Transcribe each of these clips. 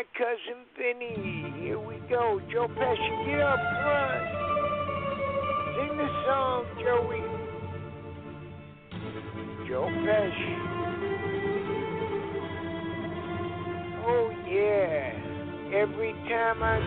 my cousin Vinny. Here we go. Joe Pesci, get up front. Sing the song, Joey. Joe Pesci. Oh, yeah. Every time I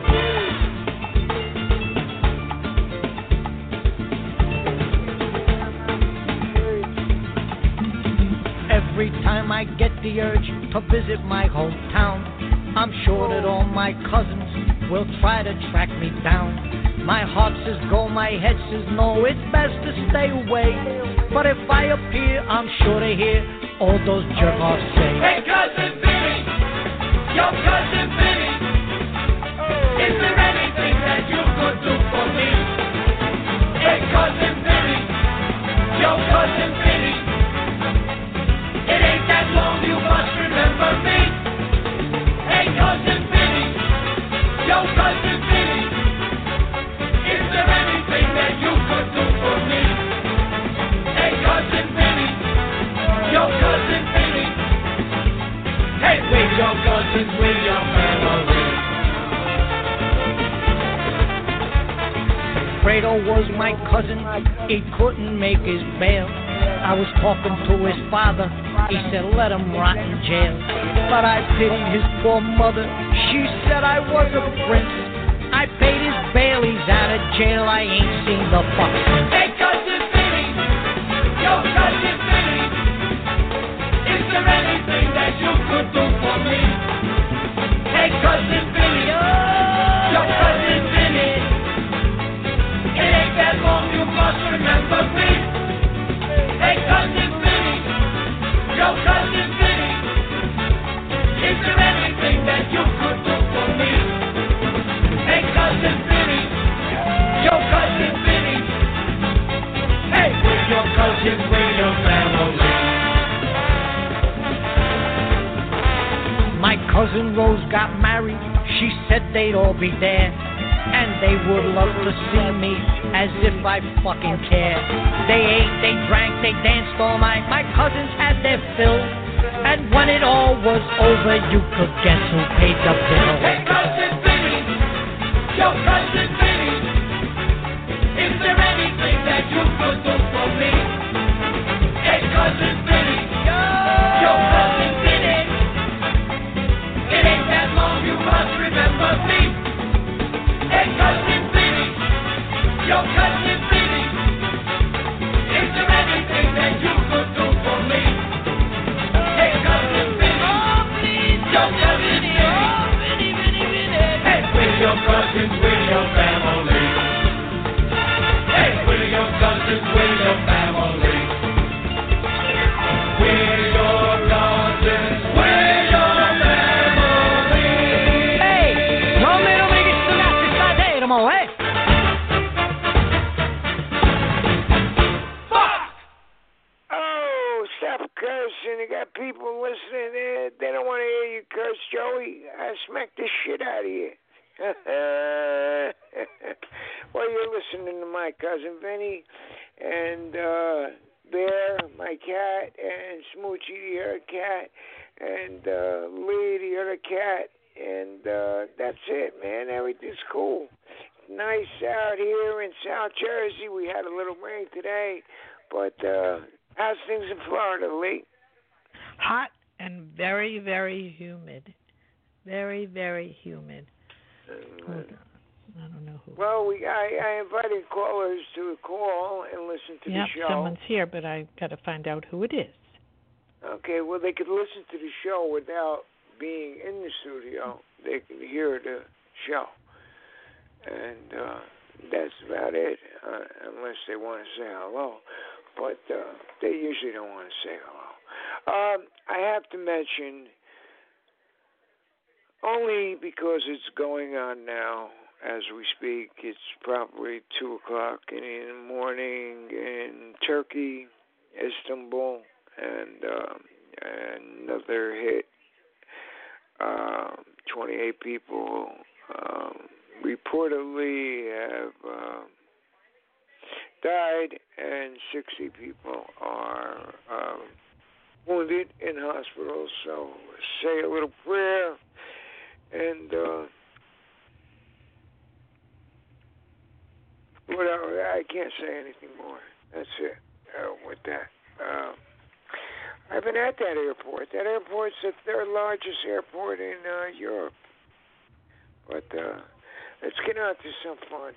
Every time I get the urge to visit my hometown, I'm sure that all my cousins will try to track me down. My heart says go, my head says no, it's best to stay away. But if I appear, I'm sure to hear all those jerk-offs say, hey, Cousin Vinny, yo, Cousin Vinny, is there anything that you could do for me? Hey, Cousin Vinny, yo, Cousin Vinny, it ain't that long, you must remember me. Hey, Cousin Vinny, yo, Cousin Vinny, is there anything that you could do for me? Hey, Cousin Vinny, yo, Cousin Vinny, hey, we're your cousins, we're your family. Fredo was my cousin, he couldn't make his bail. I was talking to his father, he said let him rot in jail. But I pitied his poor mother, she said I was a prince. I paid his bail, he's out of jail, I ain't seen the fuck. Hey, Cousin Vinny, yo, Cousin Vinny, is there anything that you could do for me? Hey, Cousin Vinny, yo, Cousin Vinny, it ain't that long, you must remember me. Hey, Cousin Vinny, yo, Cousin Vinny, is there anything that you could do for me? Hey, Cousin Vinny, yo, Cousin Vinny, hey, we're your cousins, we're your family. My cousin Rose got married, she said they'd all be there. And they would love to see me as if I fucking cared. They ate, they drank, they danced all night. My cousins had their fill. And when it all was over, you could guess who paid the bill. Hey, Cousin Vinny, yo, Cousin Vinny, is there anything that you could do for me? Hey, Cousin Vinny, yo, Cousin Vinny, it ain't that long, you must remember me. Hey, Cousin Vinny, yo, Cousin Vinny, is there anything that you could do for me? Hey, Cousin Vinny, yo, Cousin Vinny, hey, we're your cousins, we're your family. Hey, we're your cousins, we're your family. We're your cousins, we're your family. Hey, Romeo mi disturbate state, mo, eh? Oh, stop cursing. You got people listening there. They don't want to hear you curse, Joey. I smack the shit out of you. Well, you're listening to my cousin Vinny and Bear, my cat, and Smoochie, the other cat, and Lee, the other cat. And that's it, man. Everything's cool. Nice out here in South Jersey. We had a little rain today. But how's things in Florida, Lee? Hot and very, very humid. Very, very humid. Hold on. I don't know who. Well, I invited callers to call and listen to the show. Someone's here, but I got to find out who it is. Okay, well, they could listen to the show without being in the studio. They can hear the show. And that's about it, unless they want to say hello. But they usually don't want to say hello. I have to mention, only because it's going on now as we speak, it's probably 2 o'clock in the morning in Turkey, Istanbul, and another hit. 28 people reportedly have died, and 60 people are wounded in hospitals. So say a little prayer can't say anything more. That's it. With that. I've been at that airport. That airport's the third largest airport in Europe. But let's get on to some fun.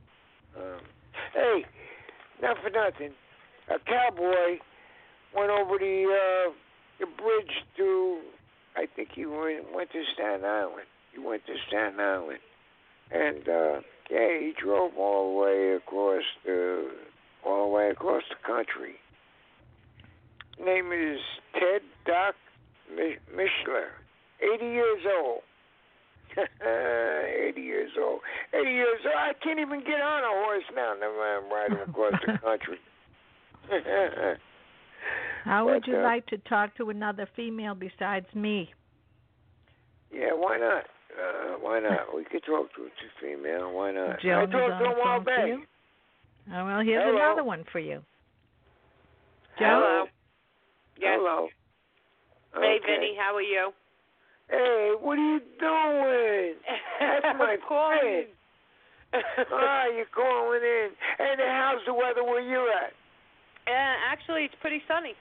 Hey, not for nothing. A cowboy went over the bridge to, I think he went to Staten Island. He went to Staten Island. And, he drove all the way across the country. Name is Ted Doc Mishler, 80 years old. 80 years old. 80 years old. I can't even get on a horse now. Never mind riding across the country. How would you like to talk to another female besides me? Yeah, why not? Why not? We could talk to a female. Why not? Joan I talked to him all day. Oh, well, here's another one for you. Joan? Hello. Yes. Hello. Hey, Okay. Vinny, how are you? Hey, what are you doing? That's my friend. You're calling in. And how's the weather where you at? Actually, it's pretty sunny.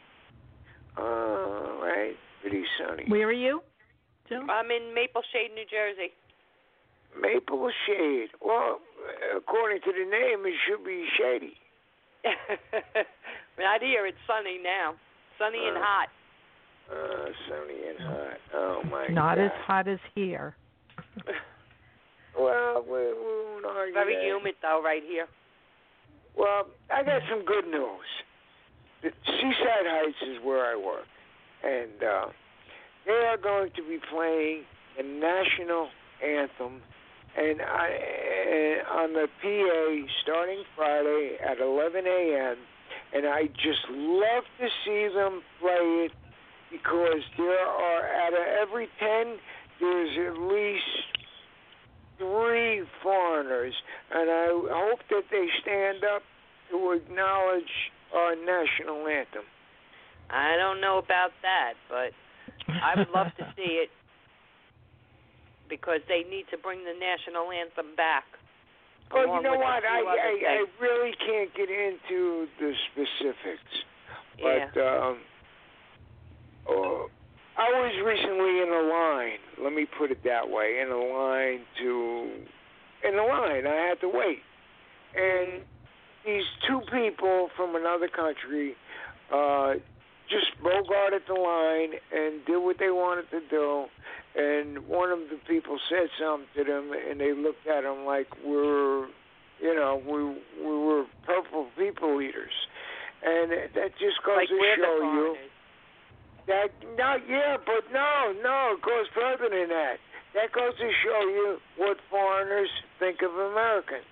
Oh, right. Pretty sunny. Where are you, Joan? I'm in Maple Shade, New Jersey. Maple Shade. Well, according to the name, it should be shady. Not here. It's sunny now. Sunny and hot. Sunny and hot. Oh, my God. Not as hot as here. Well, we won't argue Very that. humid, though, right here. Well, I got some good news. The Seaside Heights is where I work. And they are going to be playing the national anthem and on the PA starting Friday at 11 a.m. And I just love to see them play it because there are, out of every 10, there's at least 3 foreigners. And I hope that they stand up to acknowledge our national anthem. I don't know about that, but I would love to see it because they need to bring the national anthem back. Well, you know what? I really can't get into the specifics. Yeah. But I was recently in a line. Let me put it that way. In a line. I had to wait. And these 2 people from another country just bogarted the line and did what they wanted to do. And one of the people said something to them, and they looked at them like we were purple people eaters. And that just goes like to we're show the you that it goes further than that. That goes to show you what foreigners think of Americans.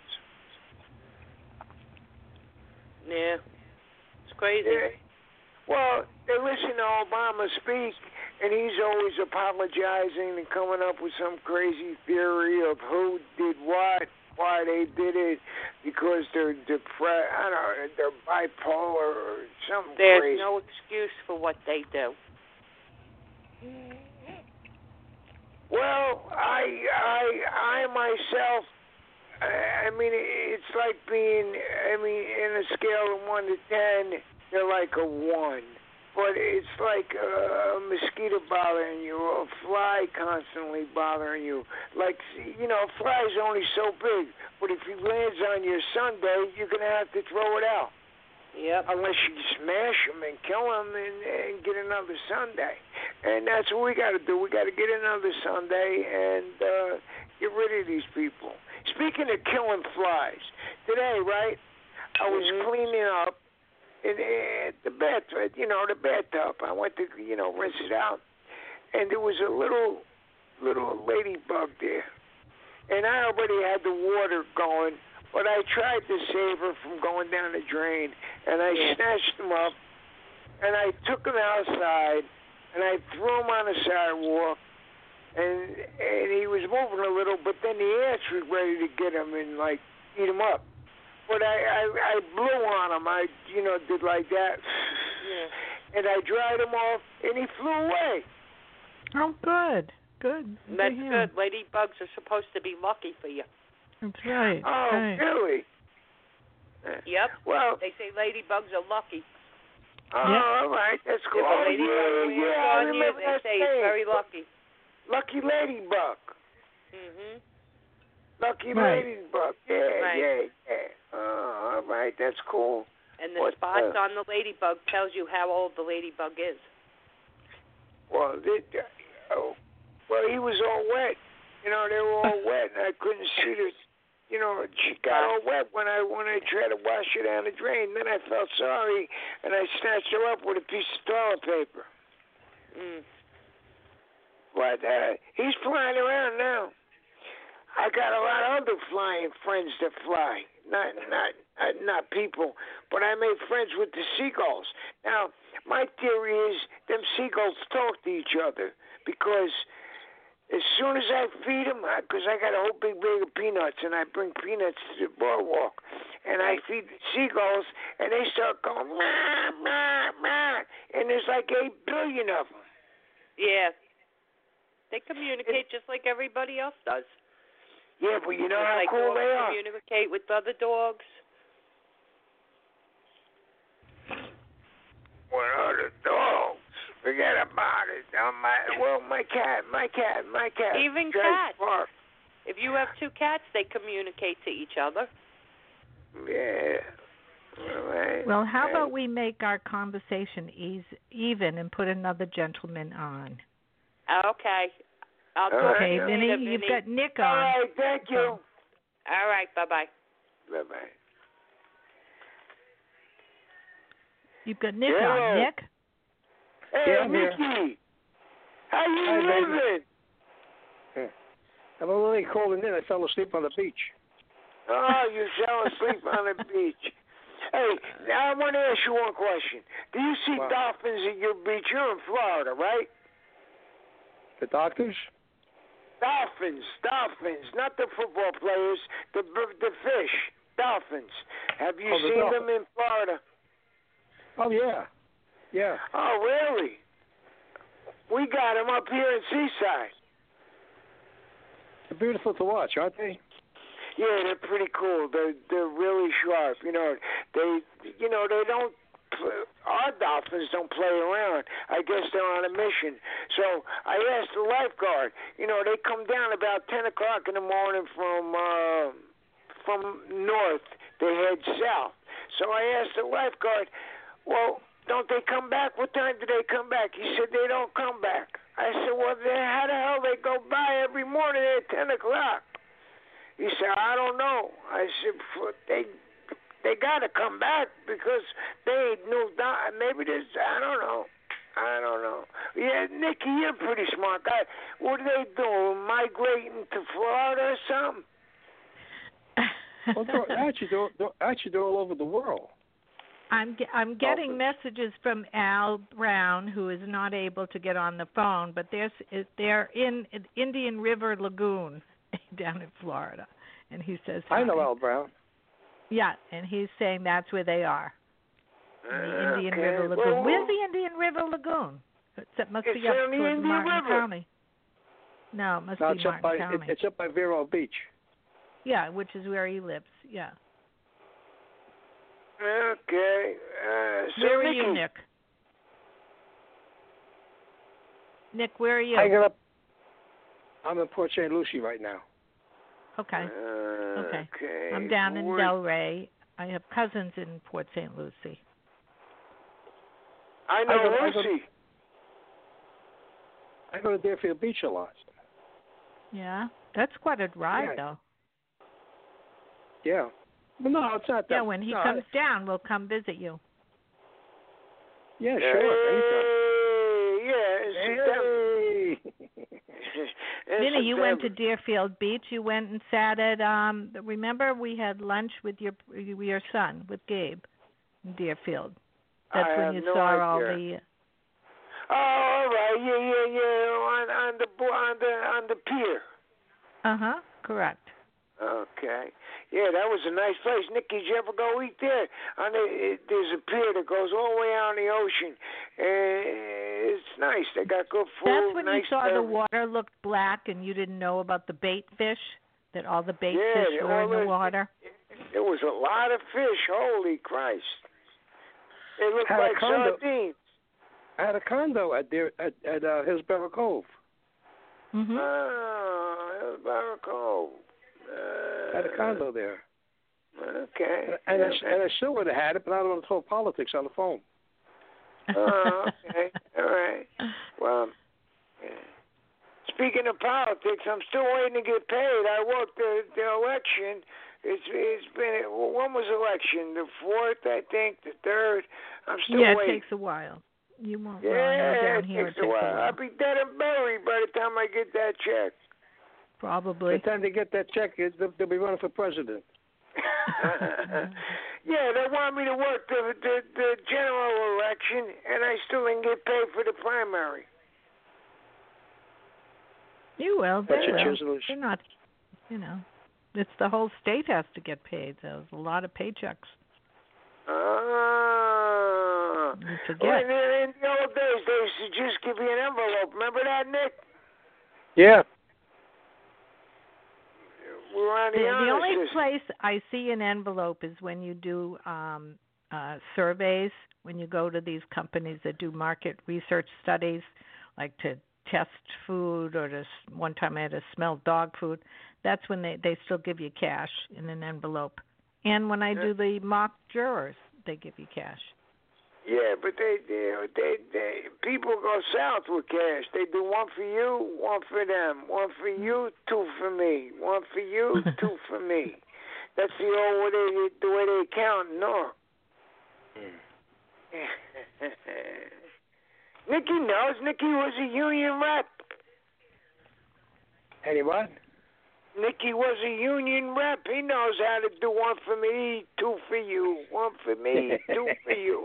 Yeah, it's crazy. Yeah. Well, they listen to Obama speak, and he's always apologizing and coming up with some crazy theory of who did what, why they did it, because they're depressed. I don't know, they're bipolar or something There's crazy. no excuse for what they do. Well, I myself, I mean, it's like being, in a scale of 1 to 10, they're like a 1. But it's like a mosquito bothering you, or a fly constantly bothering you. Like, a fly's only so big, but if he lands on your sundae, you're going to have to throw it out. Yep. Unless you smash him and kill him and get another sundae. And that's what we got to do. We got to get another sundae and get rid of these people. Speaking of killing flies, today, right, I was cleaning up in the bathtub, the bathtub. I went to, rinse it out, and there was a little ladybug there. And I already had the water going, but I tried to save her from going down the drain, and I snatched him up, and I took him outside, and I threw him on the sidewalk, and he was moving a little, but then the ants was ready to get him and, eat him up. But I blew on him. I, did like that. Yeah. And I dried him off, and he flew away. Oh, good. Good. That's good. Ladybugs are supposed to be lucky for you. That's right. Oh, right. really? Yep. Well, They say ladybugs are lucky. all right, that's cool. If a ladybug lands I on you, remember they that say saying. it's very lucky. Lucky ladybug. Mhm. Lucky Right. ladybug. Yeah, Right. yeah. Oh, all right, that's cool. And the What spots the- on the ladybug tells you how old the ladybug is. Well, well, he was all wet. You know, they were all wet, and I couldn't see the. You know, she got all wet when I tried to wash her down the drain. Then I felt sorry, and I snatched her up with a piece of toilet paper. Mm. But he's flying around now. I got a lot of other flying friends that fly, not people, but I made friends with the seagulls. Now, my theory is them seagulls talk to each other because as soon as I feed them, because I got a whole big bag of peanuts, and I bring peanuts to the boardwalk, and I feed the seagulls, and they start going, mah, mah, mah, and there's like 8 billion of them. Yeah. They communicate just like everybody else does. Yeah, but you know Just how like cool dogs they are. communicate with other dogs. What are the dogs? Forget about it. My cat. Even Jay cats. Park. If you have 2 cats, they communicate to each other. Yeah. All right. Well, how about we make our conversation even and put another gentleman on? Okay. I'll talk All to right. you Okay, later, Vinny, you've Vinny. got Nick on. All right, thank you. All right, bye-bye. Bye-bye. You've got Nick Yeah. on. Nick? Hey, Yeah, I'm here. Mickey. How you Hi, baby. living? I'm a little cold and then I fell asleep on the beach. Oh, you fell asleep on the beach. Hey, now I want to ask you one question. Do you see Wow. dolphins at your beach? You're in Florida, right? The doctors? Dolphins, not the football players, the fish, dolphins. Have you Oh, the seen dolphin. them in Florida? Oh, yeah. Yeah. Oh, really? We got them up here in Seaside. They're beautiful to watch, aren't they? Yeah, they're pretty cool. They're really sharp. You know, they don't. Our dolphins don't play around. I guess they're on a mission. So I asked the lifeguard. You know, they come down about 10 o'clock in the morning from north. They head south. So I asked the lifeguard, well, don't they come back? What time do they come back? He said they don't come back. I said, well, then how the hell they go by every morning at 10 o'clock? He said, I don't know. I said, they got to come back because they ain't moved on. Maybe there's, I don't know. Yeah, Nikki, you're a pretty smart guy. What are they doing, migrating to Florida or something? Well, they're all over the world. I'm getting messages from Al Brown, who is not able to get on the phone, but they're in Indian River Lagoon down in Florida, and he says hi. I know Al Brown. Yeah, and he's saying that's where they are. In the Indian River Lagoon. Well, Where's the Indian River Lagoon? It must be it's up on the towards Indian Martin River. County. No, it must No, be it's up Martin by County. it's up by Vero Beach. Yeah, which is where he lives. Yeah. Okay. So Where are Nikki, you, Nick? Nick, where are you? I'm in Port St. Lucie right now. Okay. Okay. Okay. I'm down in Where- Delray. I have cousins in Port St. Lucie. I know I go- Lucy. I go to Deerfield Beach a lot. Yeah, that's quite a ride, Yeah. though. Yeah. Well, no, it's not that. Yeah, when he no, comes down, we'll come visit you. Yeah, sure. Anytime. Yeah, in September. Hey. In Vinny, you went to September. Deerfield Beach. You went and sat at. Remember, we had lunch with your son, with Gabe, in Deerfield. That's I when have you no saw all idea. the. Oh, all right. Yeah. On the pier. Correct. Okay. Yeah, that was a nice place. Nick, did you ever go eat there? There's a pier that goes all the way out in the ocean. It's nice. They got good food. That's when nice you saw the service. water looked black and you didn't know about the bait fish. that all the bait fish were in the water. There was a lot of fish. Holy Christ! They looked like sardines. I had a condo at Hillsborough Cove. Mm-hmm. Hillsborough Cove. I had a condo there. Okay. And I still would have had it, but I don't want to talk politics on the phone. Oh, okay. All right. Well, speaking of politics, I'm still waiting to get paid. I worked the election. It's been, when was election? The 4th, I think, the 3rd. I'm still waiting. Yeah, it takes a while. You won't. Yeah, down here, it takes a while. I'll be dead and buried by the time I get that check. Probably. By the time they get that check, they'll be running for president. Yeah, they want me to work the general election, and I still didn't get paid for the primary. You will. They will. They're not, it's the whole state has to get paid. There's a lot of paychecks. You forget. Well, in the old days, they used to just give you an envelope. Remember that, Nick? Yeah. We were on The only system. place I see an envelope is when you do surveys, when you go to these companies that do market research studies, like to test food or to, one time I had to smell dog food. That's when they still give you cash in an envelope. And when I do the mock jurors, they give you cash. Yeah, but they people go south with cash. They do one for you, one for them, one for you, two for me, one for you, two for me. That's the way they count. No. Nicky knows. Nicky was a union rep. Any what? Nicky was a union rep. He knows how to do one for me, two for you, one for me, two for you.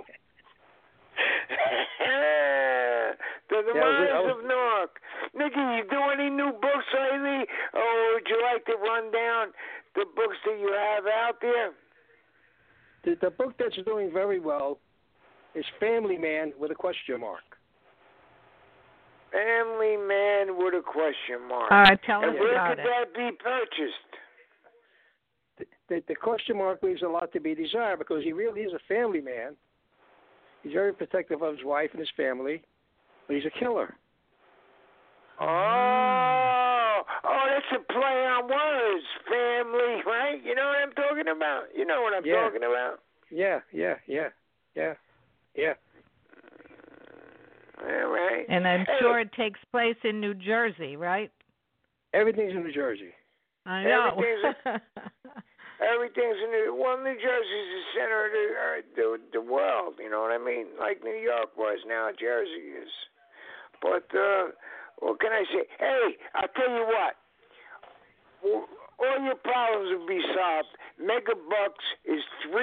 The demise of Newark. Nicky, you do any new books lately? Or would you like to run down the books that you have out there? The book that's doing very well is Family Man with a question mark. Family Man with a question mark. All right, tell us and where about could that be purchased? The question mark leaves a lot to be desired because he really is a family man. He's very protective of his wife and his family, but he's a killer. Oh, that's a play on words, family, right? You know what I'm talking about? You know what I'm talking about? Yeah. All right. And I'm sure it takes place in New Jersey, right? Everything's in New Jersey. I know. Everything's in New Jersey's the center of the world. You know what I mean? Like New York was, now Jersey is. But what can I say? Hey, I'll tell you what. All your problems will be solved. Megabucks is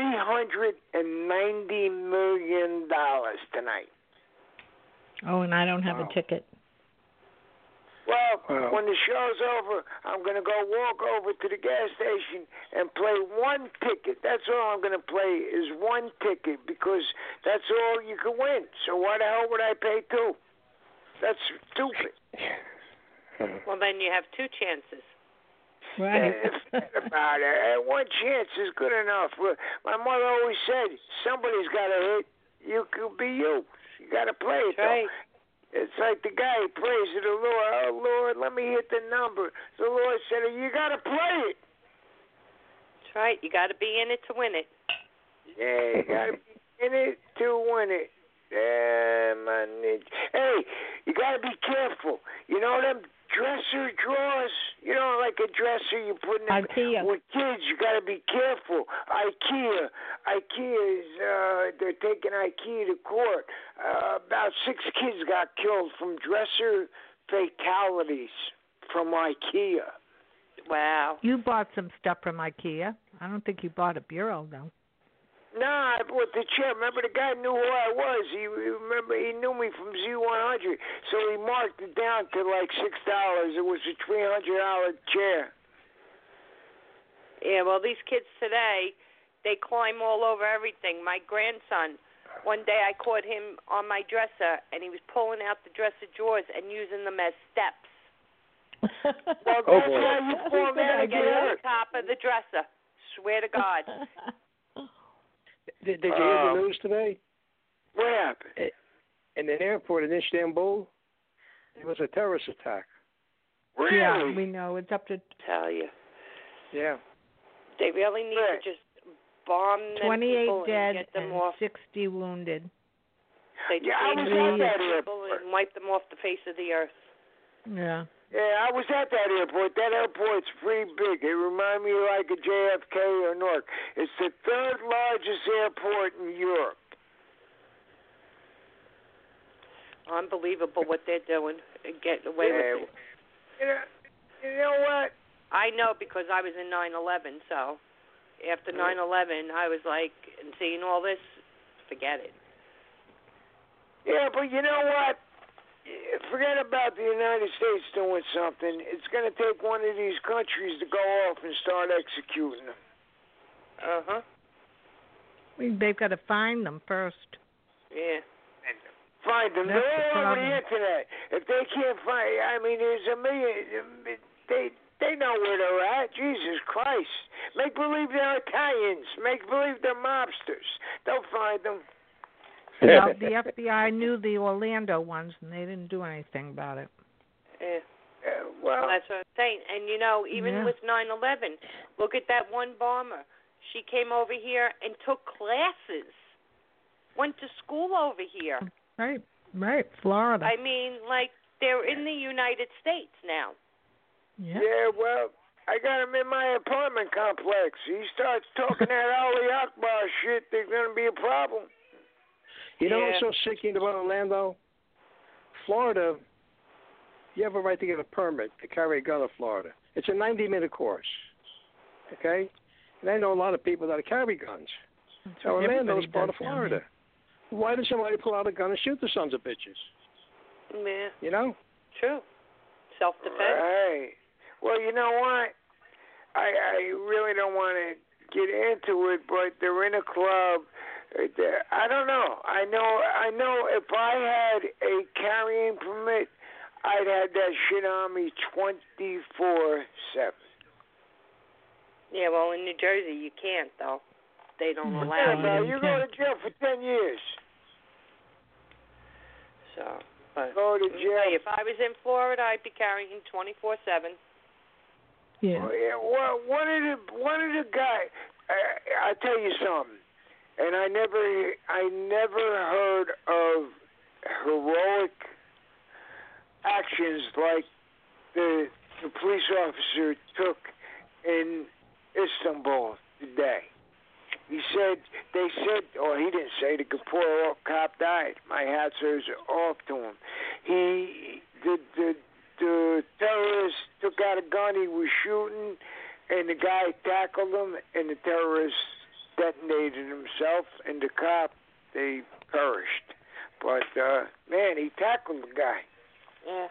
$390 million tonight. Oh, and I don't have a ticket. Well, when the show's over, I'm going to go walk over to the gas station and play one ticket. That's all I'm going to play is one ticket because that's all you can win. So why the hell would I pay two? That's stupid. Well, then you have two chances. Right. Forget about it. One chance is good enough. My mother always said, somebody's got to hit. You could be you. You got to play it, right. It's like the guy who prays to the Lord. Oh, Lord, let me hit the number. The Lord said, you got to play it. That's right. You got to be in it to win it. Yeah, you got to be in it to win it. Yeah, my ninja. Hey, you got to be careful. You know them dresser drawers? You know, like a dresser you put in IKEA. With kids, you got to be careful. IKEA is, they're taking IKEA to court. About 6 kids got killed from dresser fatalities from IKEA. Wow. You bought some stuff from IKEA. I don't think you bought a bureau, though. No, I bought the chair. Remember, the guy knew who I was. He knew me from Z100, so he marked it down to like $6. It was a $300 chair. Yeah, well, these kids today, they climb all over everything. My grandson, one day I caught him on my dresser, and he was pulling out the dresser drawers and using them as steps. Well, Oh, that's boy. how you fall down I and get get on hurt. top of the dresser. Swear to God. Did you hear the news today? What happened? In an airport in Istanbul, it was a terrorist attack. Really? Yeah, we know. It's up to Tell you. Yeah. They really need to just bomb them 28 people dead and get them and off. 60 wounded. They just Yeah, I need was to at bomb that people airport. and wipe them off the face of the earth. Yeah. Yeah, I was at that airport. That airport's pretty big. It reminds me like a JFK or Newark. It's the third largest airport in Europe. Unbelievable what they're doing and getting away with it. You know what? I know because I was in 9/11. So after 9/11, I was like, and seeing all this, forget it. Yeah, but you know what? Forget about the United States doing something. It's going to take one of these countries to go off and start executing them. They've got to find them first. Yeah. Find them. That's the They're all over the problem. internet. If they can't find, I mean, there's a million. They know where they're at. Jesus Christ. Make believe they're Italians. Make believe they're mobsters. They'll find them. Well, the FBI knew the Orlando ones, and they didn't do anything about it. Yeah. Well, That's what I'm saying. And, you know, even with 9/11, look at that one bomber. She came over here and took classes, went to school over here. Right, Florida. I mean, like, they're in the United States now. yeah, well, I got him in my apartment complex. He starts talking that Ali Akbar shit, there's going to be a problem. You know what's so sickening about Orlando? Florida, you have a right to get a permit to carry a gun in Florida. It's a 90-minute course, okay? And I know a lot of people that carry guns. So Orlando is part of Florida. Why does somebody pull out a gun and shoot the sons of bitches? Yeah. You know? True. Self-defense. Right. Well, you know what? I really don't want to get into it, but they're in a club. I don't know. I know if I had a carrying permit, I'd have that shit on me 24/7. Yeah, well, in New Jersey, you can't, though. They don't allow Yeah, you. no, you go to jail for 10 years. So, but Go to let me jail. tell you, if I was in Florida, I'd be carrying 24/7. Yeah. Oh, yeah. Well, one of the guys. I'll tell you something. And I never heard of heroic actions like the police officer took in Istanbul today. They said, or he didn't say, the poor cop died. My hats are off to him. The terrorist took out a gun, he was shooting, and the guy tackled him, and the terrorist detonated himself, and the cop, they perished. But, man, he tackled the guy. Yeah.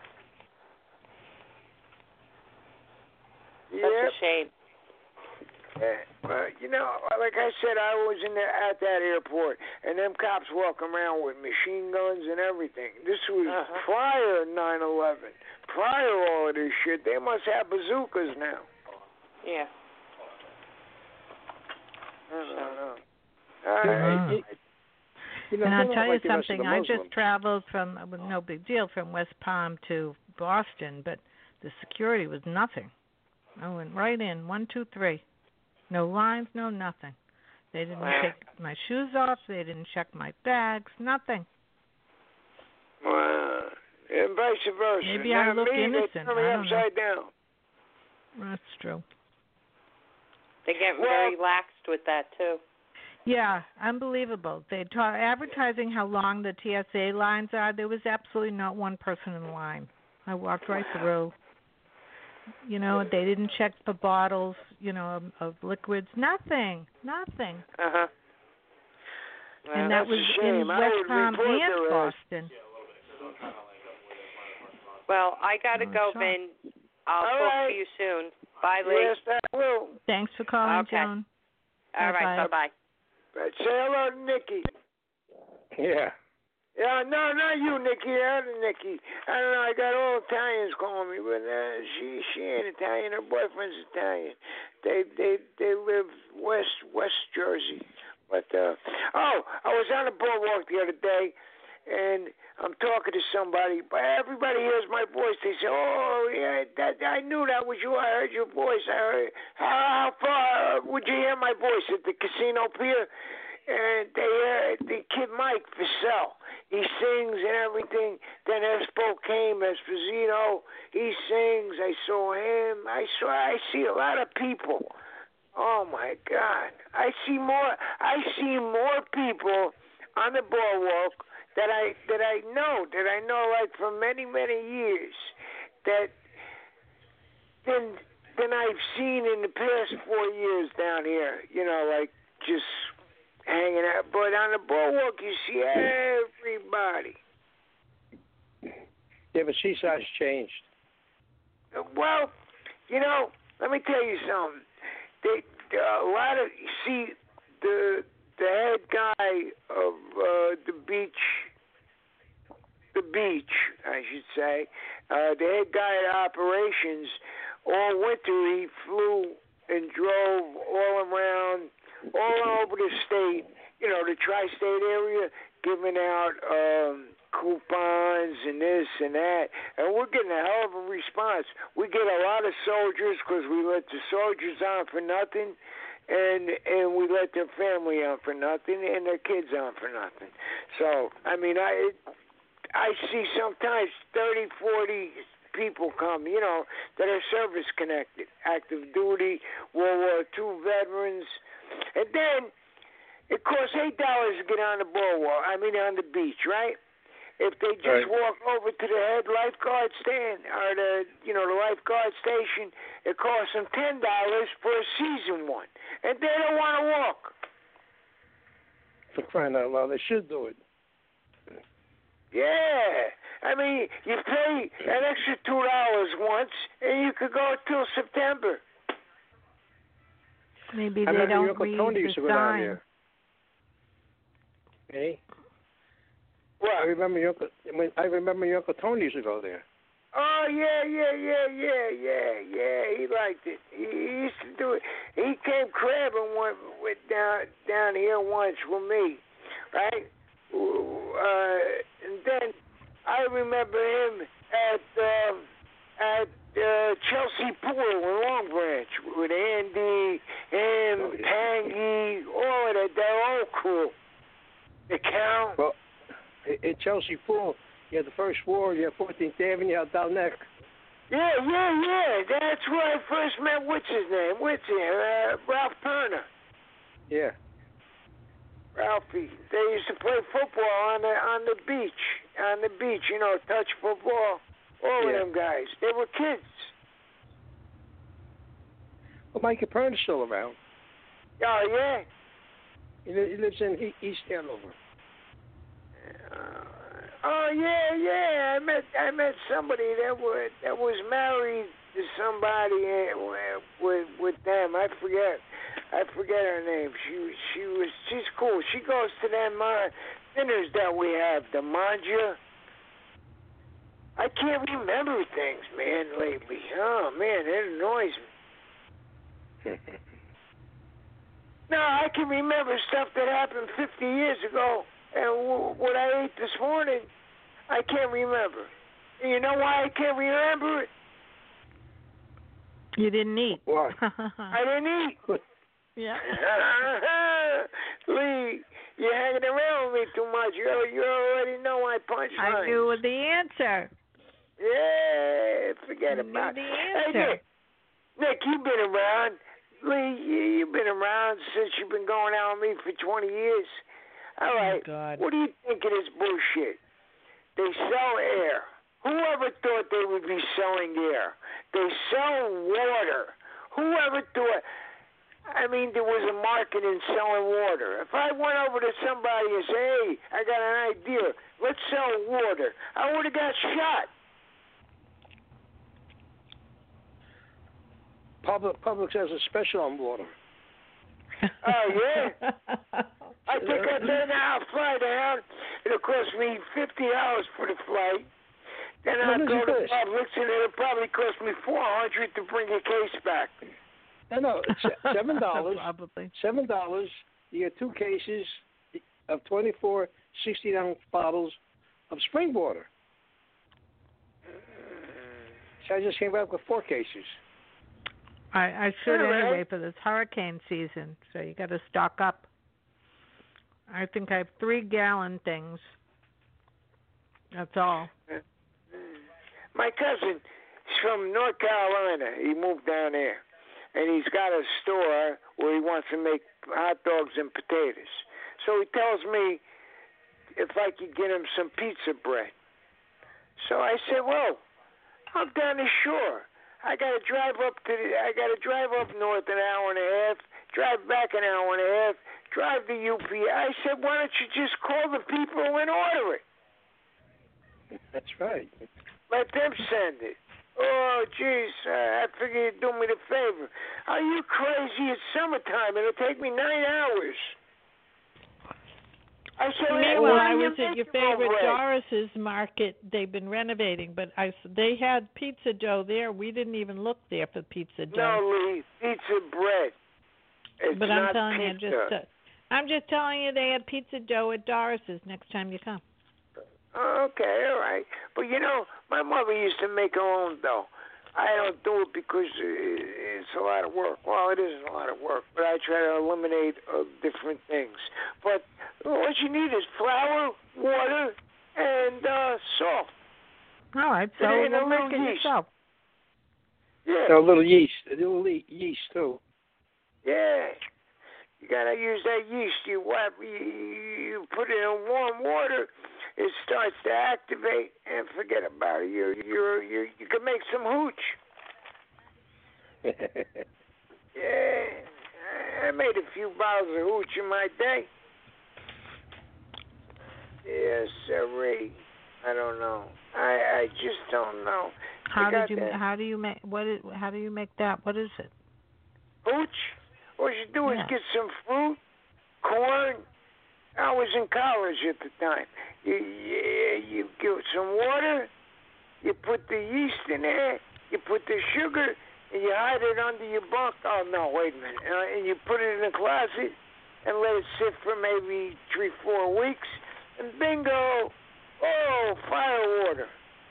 That's a shame. Yeah, but, you know, like I said, I was at that airport, and them cops walking around with machine guns and everything. This was prior 9/11, prior all of this shit. They must have bazookas now. Yeah. I don't know. And I'll tell you like the rest of something. the I Muslims. just traveled from, no big deal, from West Palm to Boston, but the security was nothing. I went right in, 1, 2, 3. No lines, no nothing. They didn't take my shoes off. They didn't check my bags. Nothing. Wow. And vice versa. Maybe now I look me, innocent. They turn me I don't upside down. That's true. They get very laxed with that, too. Yeah, unbelievable. They advertising how long the TSA lines are. There was absolutely not one person in line. I walked right through. You know, they didn't check for bottles, you know, of liquids. Nothing. Uh-huh. And that was in West Palm and Boston. Well, I got to go, Vin. I'll talk to you soon. Bye, Lee. Yes, I will. Thanks for calling, Okay. Joan. All right, bye-bye. Say hello to Nikki. Yeah. Yeah, no, not you, Nikki. The other Nikki. I don't know. I got all Italians calling me, but she ain't Italian. Her boyfriend's Italian. They live West Jersey. But I was on the boardwalk the other day, and I'm talking to somebody. But everybody hears my voice. They say, "Oh, yeah, I knew that was you. I heard your voice. I heard. How far would you hear my voice at the casino pier?" And they heard the kid Mike Vassell. He sings and everything. Then Espo came, Esposito. He sings. I saw him. I see a lot of people. Oh my God! I see more people on the boardwalk that I know like for many years than I've seen in the past 4 years down here. You know, like just hanging out. But on the boardwalk, you see everybody. Yeah, but Seaside's changed. Well, you know, let me tell you something. A lot of the head guy of the beach, I should say, the head guy at operations. All winter he flew and drove all around, all over the state. You know, the tri-state area, giving out coupons and this and that, and we're getting a hell of a response. We get a lot of soldiers because we let the soldiers on for nothing, and we let their family on for nothing, and their kids on for nothing. So, I mean, I see sometimes 30, 40 people come, you know, that are service connected, active duty, World War II veterans, and then it costs $8 to get on the boardwalk. I mean, on the beach, right? If they just walk over to the head lifeguard stand or the lifeguard station, it costs them $10 for a season one, and they don't want to walk. For crying out loud, they should do it. Yeah, I mean, you pay an extra $2 once, and you could go till September. Maybe they don't read the sign. Hey. What? I remember your Uncle Tony used to go there. Oh yeah. He liked it. He used to do it. He came crabbing down here once with me, right? And then I remember him at Chelsea Pool in Long Branch with Andy, him, Tangy, all of that old crew. The Count. Well, at Chelsea Pool, you had the first floor, you had 14th Avenue, you had Down Neck. Yeah. That's where I first met, what's his name? Ralph Turner. Yeah. Ralphie. They used to play football on the beach, you know, touch football. All of them guys. They were kids. Well, Mike Caperna's still around. Oh, yeah? He lives in East Hanover. Oh yeah. I met somebody that was married to somebody with them. I forget her name. She's cool. She goes to them dinners that we have, the Manja. I can't remember things, man, lately. Oh man, it annoys me. No, I can remember stuff that happened 50 years ago. And what I ate this morning, I can't remember. And you know why I can't remember it? You didn't eat. Why? I didn't eat. Yeah. Lee, you're hanging around with me too much. You already know my punchline. I knew the answer. Yeah, forget about it. Hey, Nick, you've been around. Lee, you've been around since you've been going out with me for 20 years. All right. God. What do you think of this bullshit? They sell air. Whoever thought they would be selling air? They sell water. Whoever thought? I mean, there was a market in selling water. If I went over to somebody and said, "Hey, I got an idea. Let's sell water," I would have got shot. Publix has a special on water. Oh, yeah? I think I better now fly down It'll cost me $50 for the flight. Then I'll go to Publix, and it'll probably cost me $400 to bring a case back. No, it's $7. Probably. $7. You get 2 cases of 24 16-ounce bottles of spring water. So I just came back with 4 cases. I should anyway for this hurricane season, so you got to stock up. I think I have 3-gallon things. That's all. My cousin is from North Carolina. He moved down there, and he's got a store where he wants to make hot dogs and potatoes. So he tells me if I could get him some pizza bread. So I said, well, I'm down the shore. I got to drive up north an hour and a half, drive back an hour and a half, drive to UP. I said, why don't you just call the people and order it? That's right. Let them send it. Oh, jeez, I figure you'd do me the favor. Are you crazy? It's summertime. It'll take me 9 hours. I said, well, I was at your favorite Doris's market. They've been renovating, but they had pizza dough there. We didn't even look there for pizza dough. No, Lee, pizza bread. It's but I'm not telling pizza. you, I'm just telling you, they had pizza dough at Doris's next time you come. Okay, all right. But, my mother used to make her own dough. I don't do it because it's a lot of work. Well, it isn't a lot of work, but I try to eliminate different things. But what you need is flour, water, and salt. All right, so we'll make it yourself. Yeah. A little yeast. A little yeast, too. Yeah. You got to use that yeast. You put it in warm water. It starts to activate, and forget about it. You can make some hooch. Yeah, I made a few bottles of hooch in my day. Yes, sirree. I don't know. I just don't know. How do you make that? What is it? Hooch? What you do is get some fruit, corn. I was in college at the time. You get some water, you put the yeast in there, you put the sugar, and you hide it under your bunk. Oh, no, wait a minute. And you put it in the closet and let it sit for maybe 3-4 weeks, and bingo! Oh, fire water.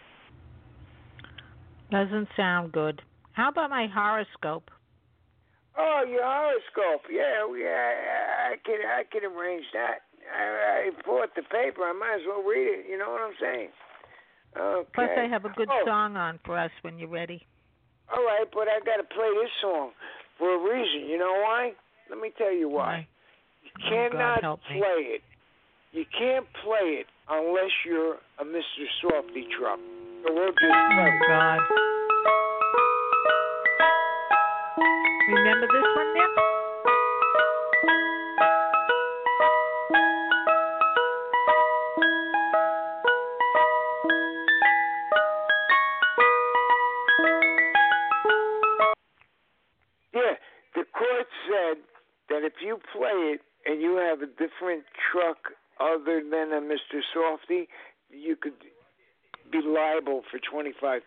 Doesn't sound good. How about my horoscope? Oh, your horoscope. Yeah, I can arrange that. I bought the paper. I might as well read it. You know what I'm saying? Okay. Plus, I have a good song on for us when you're ready. All right, but I got to play this song for a reason. You know why? Let me tell you why. You cannot play it. You can't play it unless you're a Mr. Softy truck. So we'll just play it. God. Remember this one, Nip? Yeah, the court said that if you play it and you have a different truck other than a Mr. Softy, you could be liable for $25,000.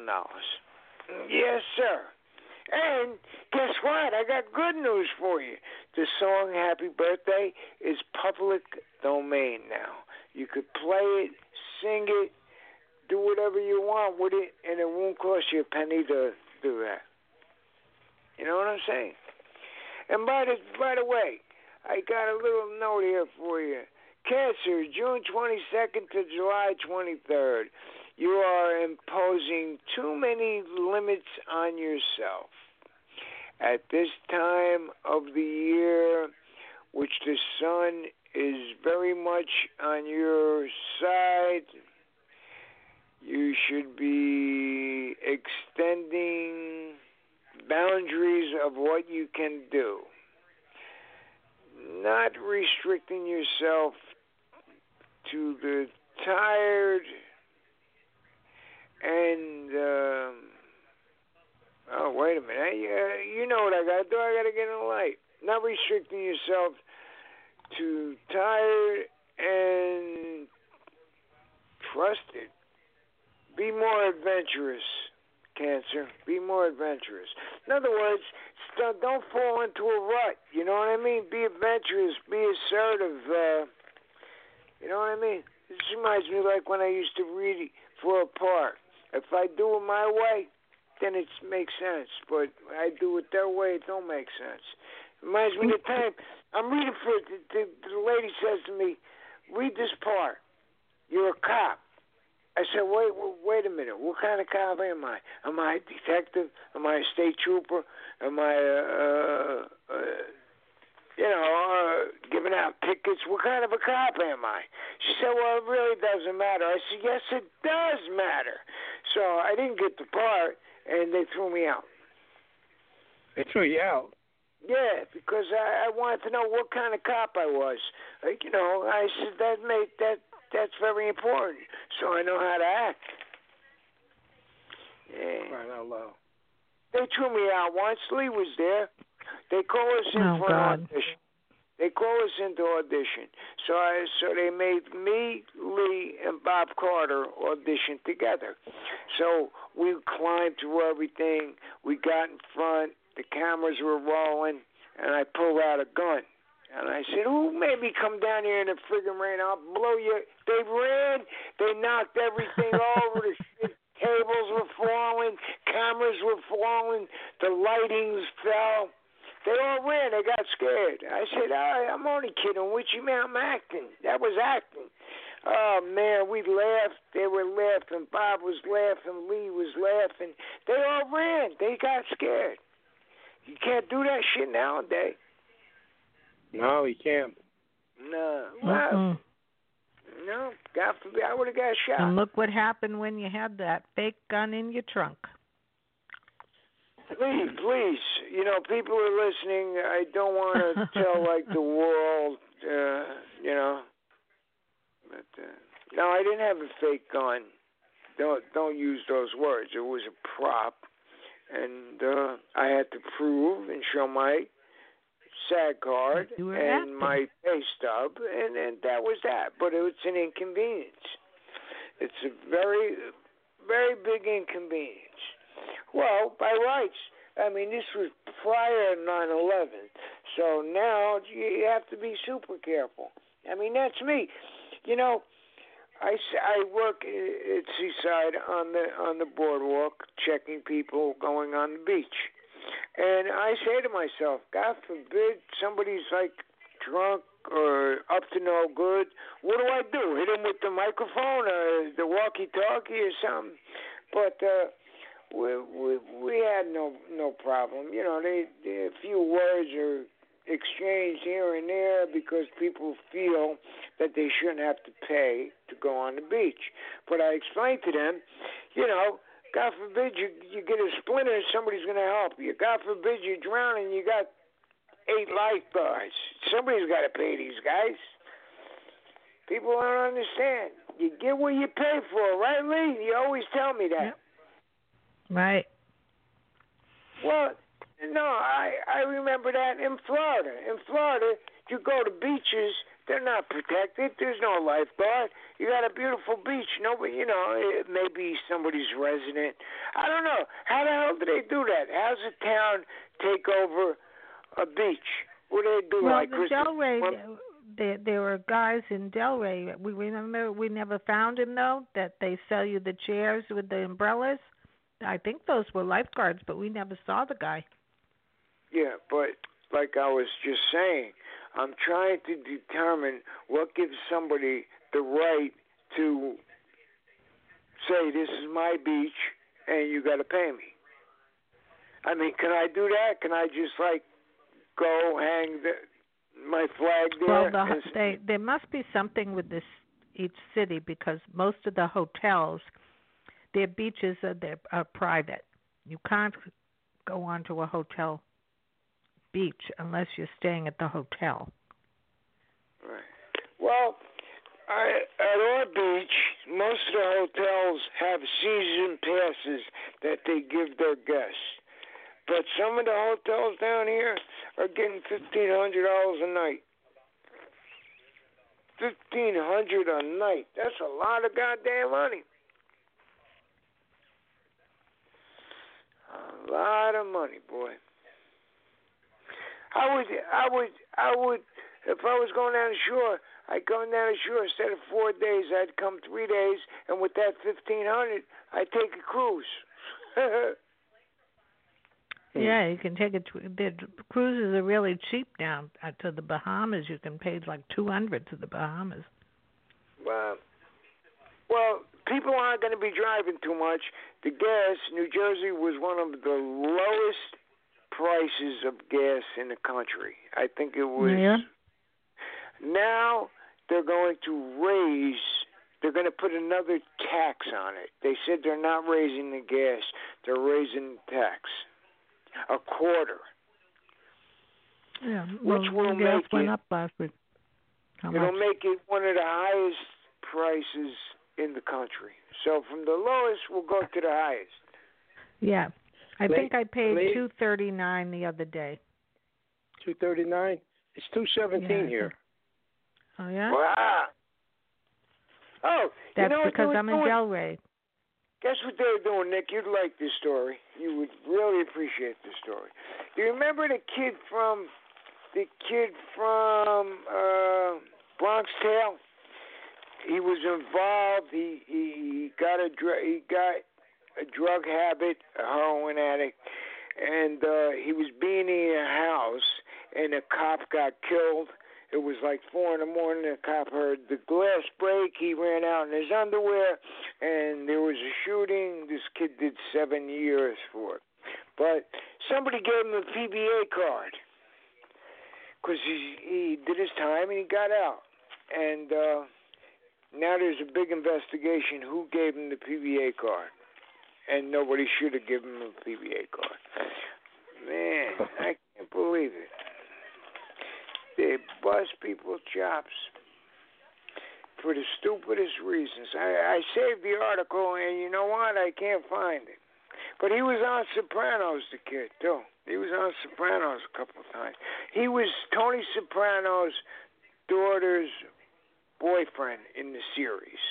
Yes, sir. And guess what? I got good news for you. The song Happy Birthday is public domain now. You could play it, sing it, do whatever you want with it, and it won't cost you a penny to do that. You know what I'm saying? And by the way, I got a little note here for you. Cancer, June 22nd to July 23rd. You are imposing too many limits on yourself. At this time of the year, which the sun is very much on your side, you should be extending boundaries of what you can do. Not restricting yourself to the tired and oh, wait a minute. You know what I got to do. I got to get in the light. Not restricting yourself to tired and trusted. Be more adventurous, Cancer. Be more adventurous. In other words, don't fall into a rut. You know what I mean? Be adventurous. Be assertive. You know what I mean? This reminds me like when I used to read for a part. If I do it my way, then it makes sense. But I do it their way, it don't make sense. Reminds me of the time I'm reading for it. The lady says to me, read this part. You're a cop. I said, wait a minute. What kind of cop am I? Am I a detective? Am I a state trooper? Am I, giving out tickets? What kind of a cop am I? She said, well, it really doesn't matter. I said, yes, it does matter. So I didn't get the part, and they threw me out. They threw you out? Yeah, because I wanted to know what kind of cop I was. I said, that's very important, so I know how to act. Yeah. Right out loud. They threw me out once. Lee was there. They call us in for an audition. They call us into audition. So they made me, Lee, and Bob Carter audition together. So we climbed through everything. We got in front. The cameras were rolling, and I pulled out a gun. And I said, who made me come down here in the friggin' rain? I'll blow you. They ran. They knocked everything over. The shit tables were falling. Cameras were falling. The lightings fell. They all ran. They got scared. I said, I'm only kidding with you, man. I'm acting. That was acting. Oh, man, we laughed. They were laughing. Bob was laughing. Lee was laughing. They all ran. They got scared. You can't do that shit nowadays. No, he can't. No. Well, no, God forbid, I would have got shot. And look what happened when you had that fake gun in your trunk. Please, people are listening. I don't want to tell, the world, But, no, I didn't have a fake gun. Don't use those words. It was a prop. And I had to prove and show my SAG card and my pay stub, and that was that. But it's an inconvenience. It's a very, very big inconvenience. Well, by rights, this was prior to 9/11, so now you have to be super careful. That's me. I work at Seaside on the boardwalk, checking people going on the beach. And I say to myself, God forbid somebody's drunk or up to no good. What do? Hit him with the microphone or the walkie-talkie or something? But we had no problem. A few words are exchanged here and there because people feel that they shouldn't have to pay to go on the beach. But I explained to them, God forbid you get a splinter, somebody's going to help you. God forbid you drown and you got 8 lifeguards. Somebody's got to pay these guys. People don't understand. You get what you pay for, right, Lee? You always tell me that. Yep. Right. Well, no, I remember that in Florida. In Florida, you go to beaches, they're not protected. There's no lifeguard. You got a beautiful beach. Nobody, it may be somebody's resident. I don't know. How the hell do they do that? How's a town take over a beach? What do they do? Well, Delray, there were guys in Delray. We remember we never found him, though, that they sell you the chairs with the umbrellas. I think those were lifeguards, but we never saw the guy. Yeah, but like I was just saying, I'm trying to determine what gives somebody the right to say this is my beach and you got to pay me. Can I do that? Can I just go hang my flag there? Well, there must be something with each city because most of the hotels, their beaches are private. You can't go onto a hotel beach unless you're staying at the hotel. Right. Well, at our beach, most of the hotels have season passes that they give their guests. But some of the hotels down here are getting $1,500 a night. $1,500 a night. That's a lot of goddamn money. A lot of money, boy. I would, if I was going down the shore, I'd go down the shore instead of 4 days. I'd come 3 days, and with that $1,500, I'd take a cruise. Yeah, you can take the cruises are really cheap now to the Bahamas. You can pay like $200 to the Bahamas. Well, people aren't going to be driving too much. The gas, New Jersey was one of the lowest prices of gas in the country. I think it was. Yeah. Now they're going to they're going to put another tax on it. They said they're not raising the gas, they're raising the tax. A quarter. Yeah, well, which will gas make went it, up last week. It'll make it one of the highest prices in the country. So from the lowest, we'll go to the highest. Yeah. I think I paid $239 the other day. $239? It's $217 here. Oh yeah. Wow. Oh, that's you know because I'm in Delray. Guess what they were doing, Nick? You'd like this story. You would really appreciate this story. Do you remember the kid from Bronx Tale? He was involved. He got a drug habit, a heroin addict, and he was being in a house, and a cop got killed. It was like 4 a.m. The cop heard the glass break. He ran out in his underwear, and there was a shooting. This kid did 7 years for it. But somebody gave him a PBA card because he did his time and he got out. And now there's a big investigation who gave him the PBA card. And nobody should have given him a PBA card. Man, I can't believe it. They bust people's chops for the stupidest reasons. I saved the article, and you know what? I can't find it. But he was on Sopranos, the kid, too. He was on Sopranos a couple of times. He was Tony Soprano's daughter's boyfriend in the series.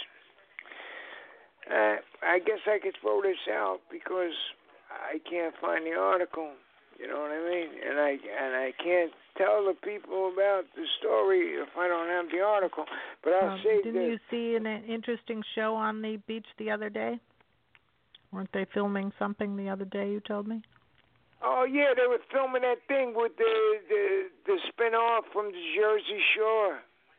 I guess I could throw this out because I can't find the article. You know what I mean? And I can't tell the people about the story if I don't have the article. But I'll say didn't you see an interesting show on the beach the other day? Weren't they filming something the other day? You told me. Oh yeah, they were filming that thing with the spin-off from the Jersey Shore.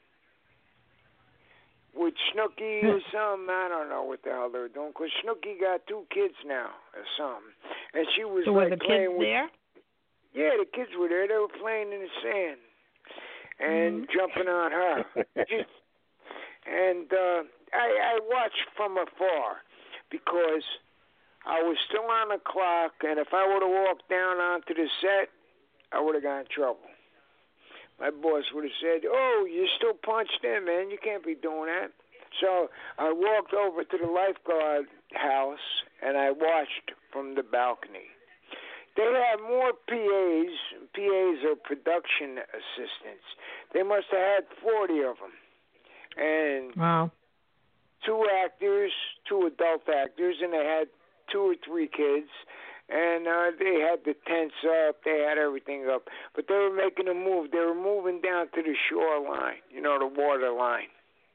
With Snooki or something, I don't know what the hell they were doing. Because Snooki got 2 kids now or something, and she was so like were the playing kids with. there? Yeah, the kids were there. They were playing in the sand and jumping on her. And I watched from afar because I was still on the clock, and if I would have walked down onto the set, I would have got in trouble. My boss would have said, "Oh, you're still punched in, man. You can't be doing that." So I walked over to the lifeguard house, and I watched from the balcony. They have more PAs. PAs are production assistants. They must have had 40 of them. And wow. 2 actors, 2 adult actors, and they had 2 or 3 kids. And they had the tents up. They had everything up. But they were making a move. They were moving down to the shoreline, the water line.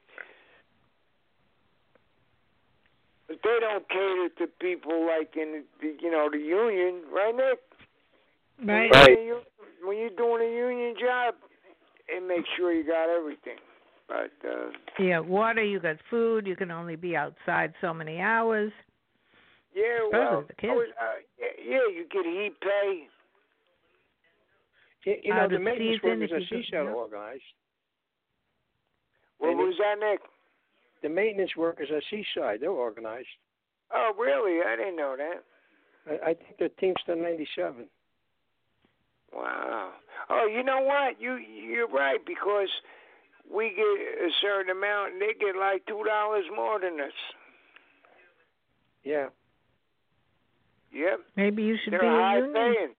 But they don't cater to people like in the union, right, Nick? Right. When you're doing a union job, it makes sure you got everything. But yeah, water, you got food. You can only be outside so many hours. Yeah, well, the kids. You get heat pay. The maintenance workers at Seaside are organized. What was that, Nick? The maintenance workers at Seaside, they're organized. Oh, really? I didn't know that. I think they're Teamster 97. Wow. Oh, you know what? You're right, because we get a certain amount, and they get like $2 more than us. Yeah. Yep. Maybe you should They're be high a union. paying.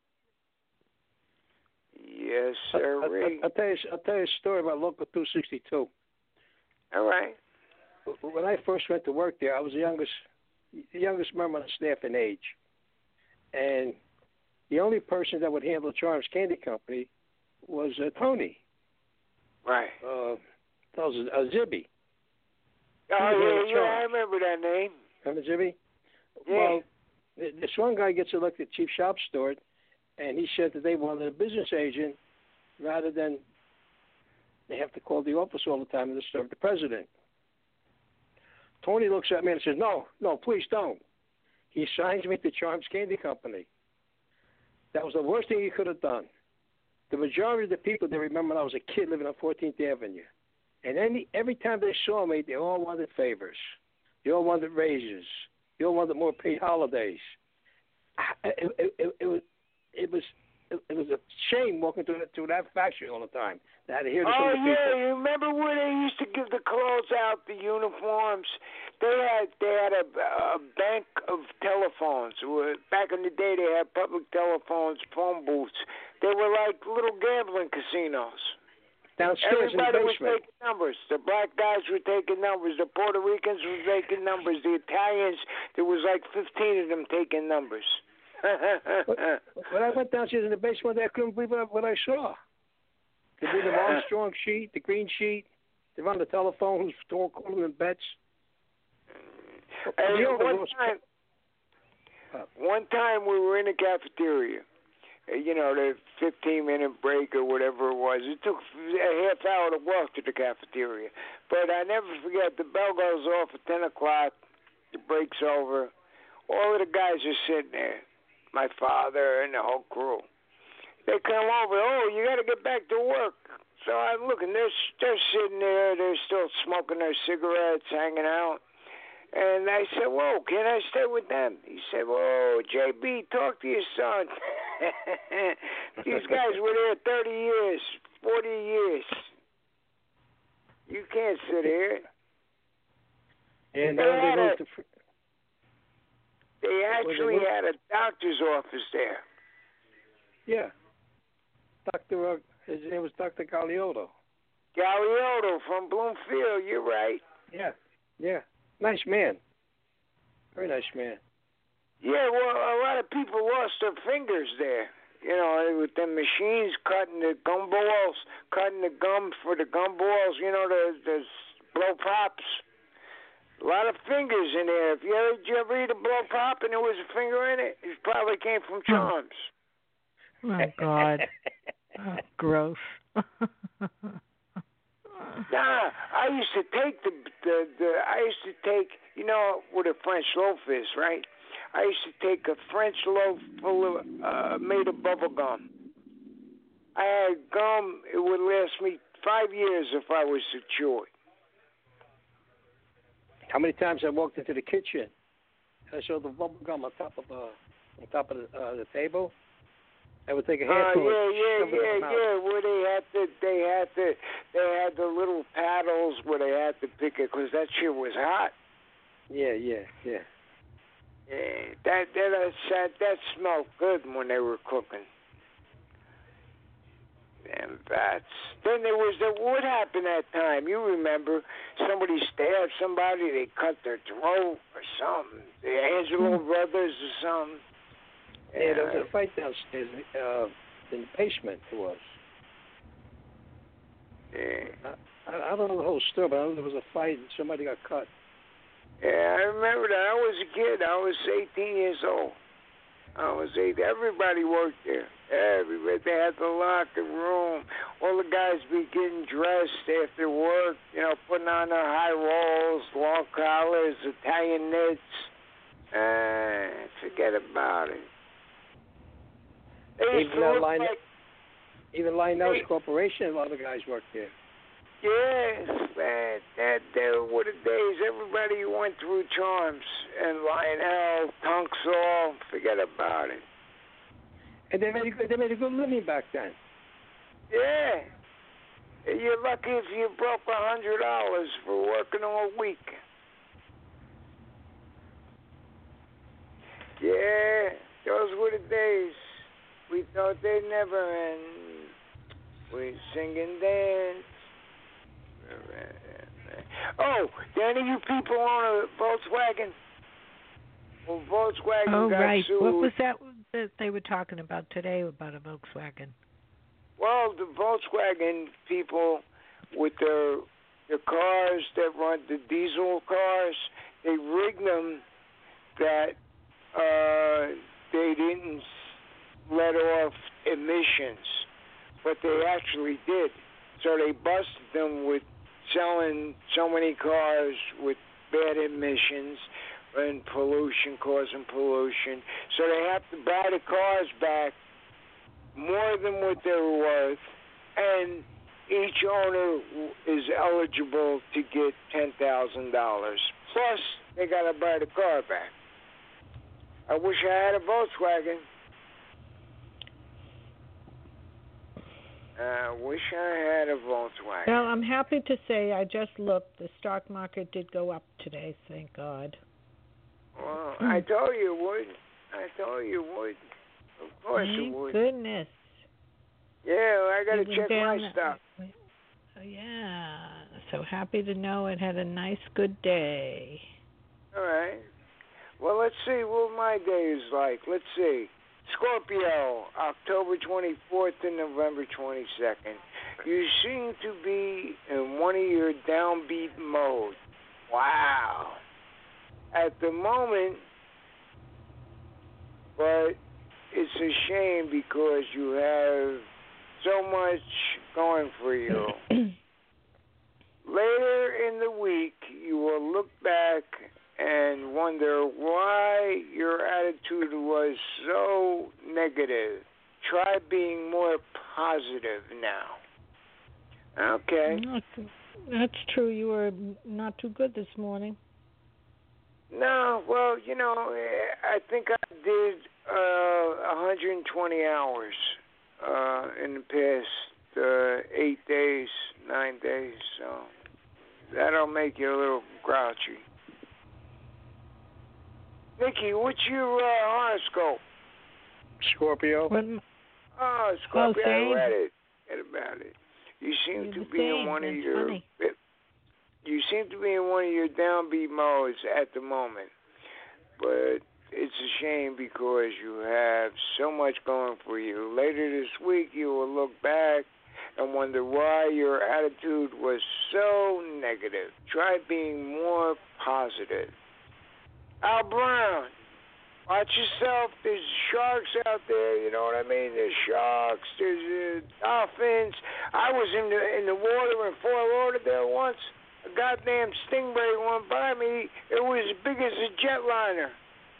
Yes, sir. I'll tell you a story about Local 262. All right. When I first went to work there, I was the youngest member on the staff in age, and the only person that would handle Charms Candy Company was Tony. Right. That was Zibby. Oh, yeah, I remember that name. Remember Zibby? Yeah. Well, this one guy gets elected chief shop steward, and he said that they wanted a business agent rather than they have to call the office all the time to disturb the president. Tony looks at me and says, no, please don't. He signs me to Charms Candy Company. That was the worst thing he could have done. The majority of the people, they remember when I was a kid living on 14th Avenue. And every time they saw me, they all wanted favors. They all wanted raises. They all wanted more paid holidays. It was a shame walking through that factory all the time. I had to hear this from the people. You remember when they used to give the clothes out, the uniforms? They had a bank of telephones. Back in the day, they had public telephones, phone booths. They were like little gambling casinos. Downstairs in the Everybody basement. was taking numbers. The black guys were taking numbers. The Puerto Ricans were taking numbers. The Italians, there was like 15 of them taking numbers. When I went downstairs in the basement, I couldn't believe what I saw. The William Armstrong sheet, the green sheet. They run the telephones, calling them bets. One time we were in the cafeteria. The 15-minute break or whatever it was. It took a half hour to walk to the cafeteria. But I never forget, the bell goes off at 10 o'clock. The break's over. All of the guys are sitting there. My father and the whole crew. They come over. Oh, you got to get back to work. So I'm looking. They're sitting there. They're still smoking their cigarettes, hanging out. And I said, whoa, can I stay with them? He said, whoa, JB, talk to your son. These guys were there 30 years, 40 years. You can't sit here. And they actually had a doctor's office there. Yeah. His name was Dr. Galeotto. Galeotto from Bloomfield, you're right. Yeah. Nice man. Very nice man. Yeah, well, a lot of people lost their fingers there. With the machines cutting the gumballs, cutting the gum for the gumballs, the blow pops. A lot of fingers in there. Did you ever eat a blow pop and there was a finger in it? It probably came from Charms. Oh, God. Oh, gross. Nah, I used to take what a French loaf is, right? I used to take a French loaf full of made of bubble gum. I had gum, it would last me 5 years if I was secured. How many times I walked into the kitchen and I saw the bubble gum on top of the table? I would take a handful. Where they had the little paddles where they had to pick it because that shit was hot. Yeah. That smelled good when they were cooking. Damn bats. Then there was what happened that time? You remember? Somebody stabbed somebody. They cut their throat or something. The Angelo brothers or something. Yeah, there was a fight downstairs in the basement. It was. Yeah. I don't know the whole story, but I know there was a fight and somebody got cut. Yeah, I remember that. I was a kid. I was 18 years old. Everybody worked there. Everybody. They had the locker room. All the guys be getting dressed after work, putting on their high rolls, long collars, Italian knits. Forget about it. Even Lionel's Corporation, a lot of guys worked there. Yes, man. That were the days. Everybody went through Charms and Lionel, Tunksall. Forget about it. And they made a good living back then. Yeah. You're lucky if you broke $100 for working all week. Yeah, those were the days. We thought they'd never end. We sing and dance. Oh, do any of you people own a Volkswagen? Well, Volkswagen got right. sued. What was that they were talking about today about a Volkswagen? Well, the Volkswagen people with their cars that run the diesel cars, they rigged them that they didn't let off emissions, but they actually did. So they busted them with selling so many cars with bad emissions and pollution, causing pollution. So they have to buy the cars back more than what they're worth, and each owner is eligible to get $10,000. Plus, they got to buy the car back. I wish I had a Volkswagen. I wish I had a Volkswagen. Well, I'm happy to say I just looked. The stock market did go up today, thank God. Well, I told you it would. Of course it would. Thank goodness. Yeah, I got to check my stuff. Yeah, so happy to know it had a nice, good day. All right. Well, let's see what my day is like. Let's see. Scorpio, October 24th to November 22nd. You seem to be in one of your downbeat modes. Wow. At the moment, but it's a shame because you have so much going for you. Later in the week, you will look back and wonder why your attitude was so negative. Try being more positive now. Okay. That's true. You were not too good this morning. No, well, I think I did 120 hours in the past 8 days, 9 days, so that'll make you a little grouchy. Nikki, what's your horoscope? Scorpio. Oh, Scorpio, same. I read it. Read about it. You seem to be in one of your. Funny. You seem to be in one of your downbeat modes at the moment, but it's a shame because you have so much going for you. Later this week, you will look back and wonder why your attitude was so negative. Try being more positive. Al Brown, watch yourself. There's sharks out there, you know what I mean? There's sharks, there's dolphins. I was in the water in Fort Lauderdale once. A goddamn stingray went by me. It was as big as a jetliner.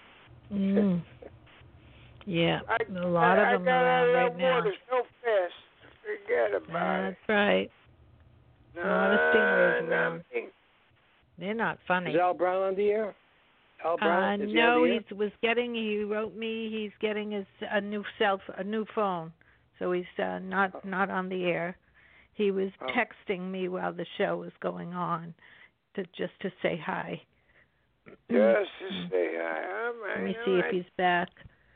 Yeah, a lot of them around right now. I got out of that water so fast. Forget about it. That's right. A lot of stingrays around. They're not funny. Is Al Brown on the air? Al Brown? No, he wrote me. He's getting a new phone, so he's not on the air. He was texting me while the show was going on, just to say hi. Just to say hi. Let me see if he's back.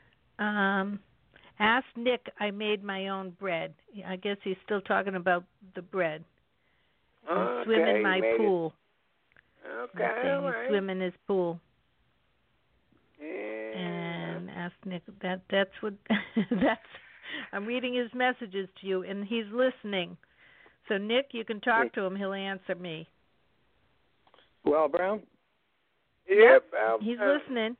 Ask Nick. I made my own bread. I guess he's still talking about the bread. Swim in my pool. Okay, swim in his pool. Yeah. And ask Nick. That's what. I'm reading his messages to you, and he's listening. So Nick, you can talk to him. He'll answer me. Well, Brown. Yep. He's listening.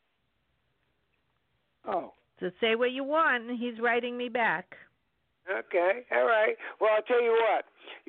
Oh. So say what you want, and he's writing me back. Okay, all right. Well, I'll tell you what.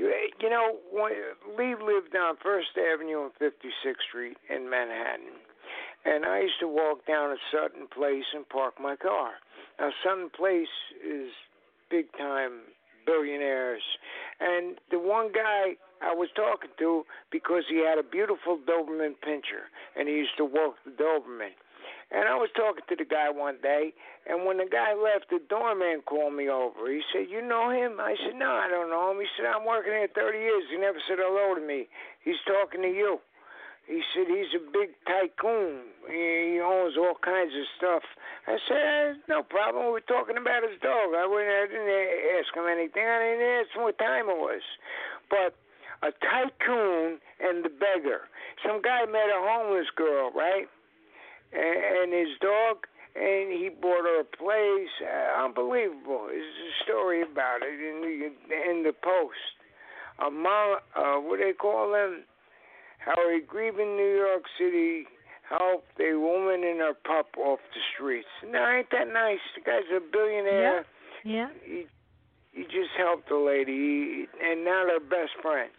Lee lived on First Avenue and 56th Street in Manhattan, and I used to walk down to Sutton Place and park my car. Now, Sutton Place is big-time billionaires, and the one guy I was talking to, because he had a beautiful Doberman Pinscher, and he used to walk the Doberman. And I was talking to the guy one day, and when the guy left, the doorman called me over. He said, "You know him?" I said, "No, I don't know him." He said, "I'm working here 30 years. He never said hello to me. He's talking to you." He said, "He's a big tycoon. He owns all kinds of stuff." I said, "No problem. We're talking about his dog. I didn't ask him anything. I didn't ask him what time it was." But a tycoon and the beggar. Some guy met a homeless girl, right? And his dog, and he bought her a place. Unbelievable. There's a story about it in the Post. What do they call them? How a grieving New York City helped a woman and her pup off the streets. Now, ain't that nice? The guy's a billionaire. Yeah. He just helped the lady, and now they're best friends.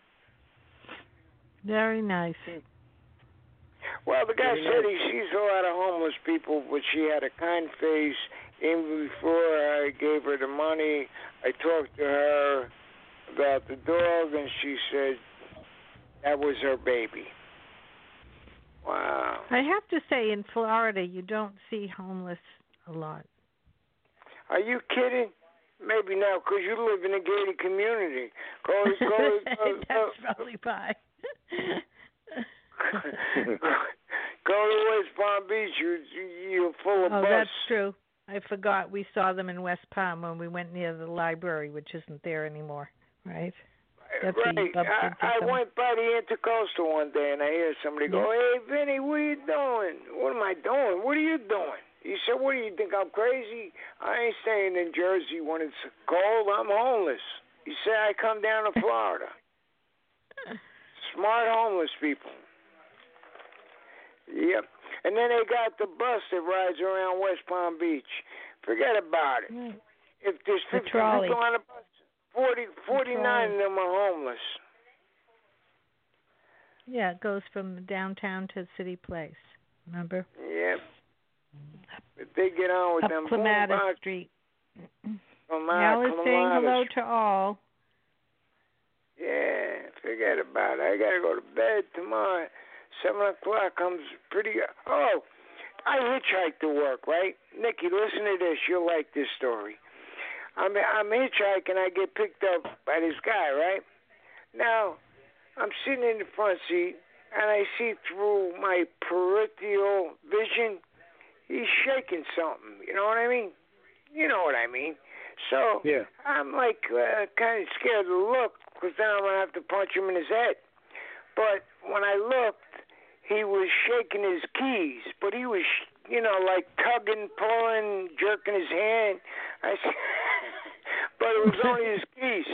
Very nice. Well, the guy said he sees a lot of homeless people, but she had a kind face. Even before I gave her the money, I talked to her about the dog, and she said that was her baby. Wow. I have to say, in Florida, you don't see homeless a lot. Are you kidding? Maybe now, because you live in a gated community. Go That's probably why. Go to West Palm Beach. You're full of bus. Oh, that's true. I forgot we saw them in West Palm when we went near the library, which isn't there anymore, right? That's right. I went by the Intercoastal one day, and I hear somebody go, "Hey, Vinny, what are you doing?" "What am I doing? What are you doing?" He said, "What do you think? I'm crazy? I ain't staying in Jersey when it's cold. I'm homeless." He said, "I come down to Florida." Smart homeless people. Yep. And then they got the bus that rides around West Palm Beach. Forget about it. Right. If there's 50 people on the bus, 49 of them are homeless. Yeah, it goes from downtown to City Place. Remember? Yep. If they get on with Up them. Clematis Street. Al is saying hello to all. Yeah, forget about it. I got to go to bed tomorrow. 7 o'clock comes pretty. Oh, I hitchhiked to work, right? Nikki, listen to this. You'll like this story. I'm hitchhiking. I get picked up by this guy, right? Now, I'm sitting in the front seat, and I see through my peripheral vision, he's shaking something. You know what I mean? You know what I mean. So I'm like kind of scared to look, because then I'm going to have to punch him in his head. But when I looked, he was shaking his keys, but he was, like tugging, pulling, jerking his hand. I said, but it was only his keys.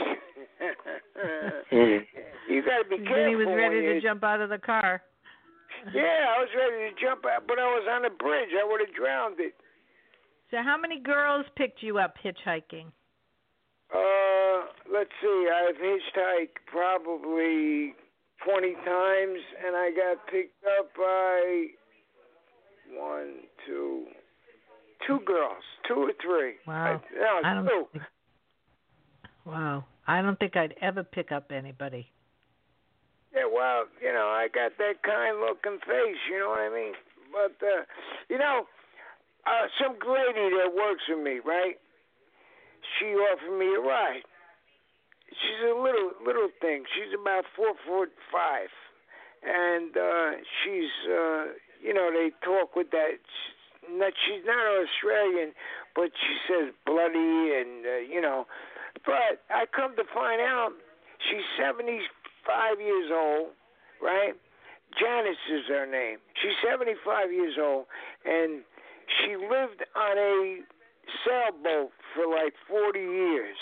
You got to be careful. Then he was ready to jump out of the car. Yeah, I was ready to jump out, but I was on the bridge. I would have drowned it. So how many girls picked you up hitchhiking? Let's see. I've hitchhiked probably 20 times, and I got picked up by two girls, 2 or 3. Wow. Two. Wow. I don't think I'd ever pick up anybody. Yeah, well, I got that kind-looking face, you know what I mean? But, some lady that works with me, right? She offered me a ride. She's a little thing. She's about 4'5", and she's they talk with that. She's not Australian, but she says bloody and But I come to find out she's 75 years old, right? Janice is her name. She's 75 years old, and she lived on a sailboat for like 40 years.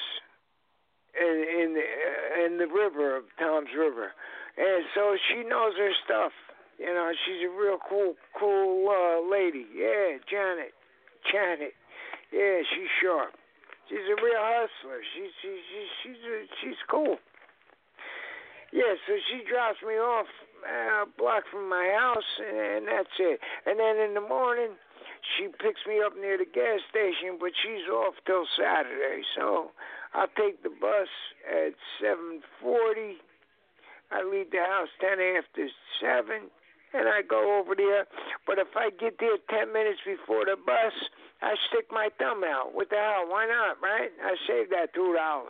In the river of Tom's River, and so she knows her stuff. She's a real cool lady. Yeah, Janet. Yeah, she's sharp. She's a real hustler. She's cool. Yeah, so she drops me off a block from my house, and that's it. And then in the morning, she picks me up near the gas station, but she's off till Saturday, so I'll take the bus at 7:40. I leave the house 10 after 7, and I go over there. But if I get there 10 minutes before the bus, I stick my thumb out. What the hell? Why not, right? I saved that $2.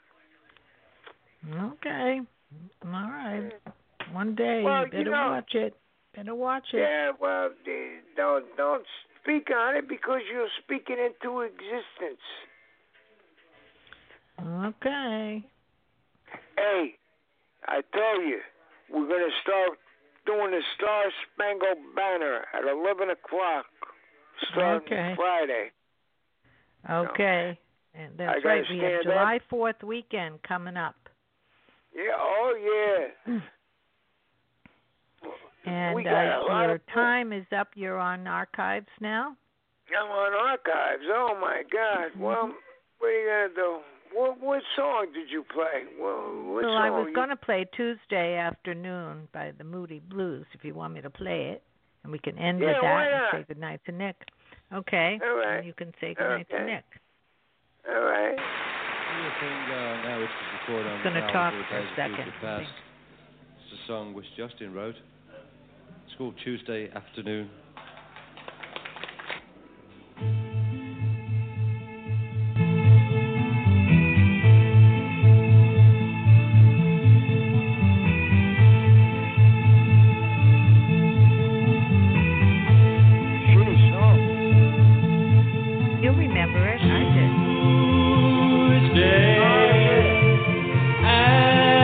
Okay. All right. One day, well, you better watch it. Better watch it. Yeah, well, don't speak on it because you're speaking into existence. Okay. Hey, I tell you, we're going to start doing the Star Spangled Banner at 11 o'clock starting Friday. Okay. And that's right. We have July 4th weekend coming up. Yeah. Oh, yeah. And your time is up. You're on archives now? I'm on archives. Oh, my God. Well, what are you going to do? What song did you play? Well, I was going to play Tuesday Afternoon by the Moody Blues, if you want me to play it. And we can end with that and say goodnight to Nick. Okay. All right. And you can say goodnight to Nick. All right. Now it's recorded on going to talk for a second. It's a song which Justin wrote. It's called Tuesday Afternoon. You'll remember it. I did.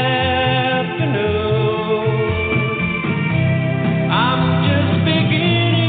I'm just beginning.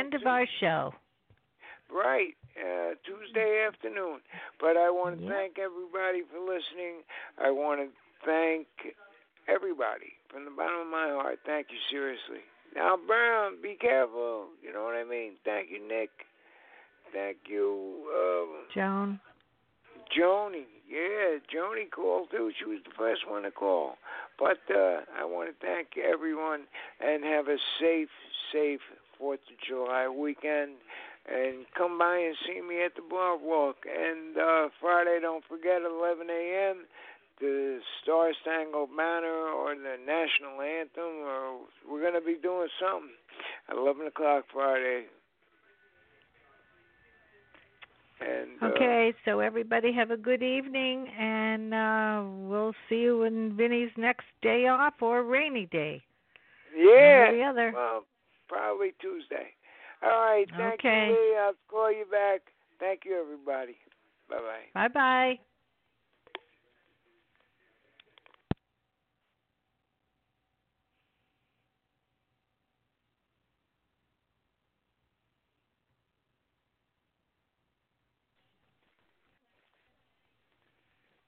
end of our show. Right, Tuesday afternoon. But I want to thank everybody for listening. I want to thank everybody from the bottom of my heart. Thank you, seriously. Now, Brown, be careful. You know what I mean? Thank you, Nick. Thank you, Joan. Joni. Yeah, Joni called, too. She was the first one to call. But I want to thank everyone and have a safe 4th of July weekend. And come by and see me at the Boardwalk. And Friday, don't forget, 11 a.m., the Star Spangled Banner or the National Anthem, or we're going to be doing something at 11 o'clock Friday. And, okay, so everybody have a good evening, and we'll see you in Vinny's next day off or rainy day. Yeah. One or the other. Well, probably Tuesday. All right, thank you, Lee. I'll call you back. Thank you, everybody. Bye-bye. Bye-bye.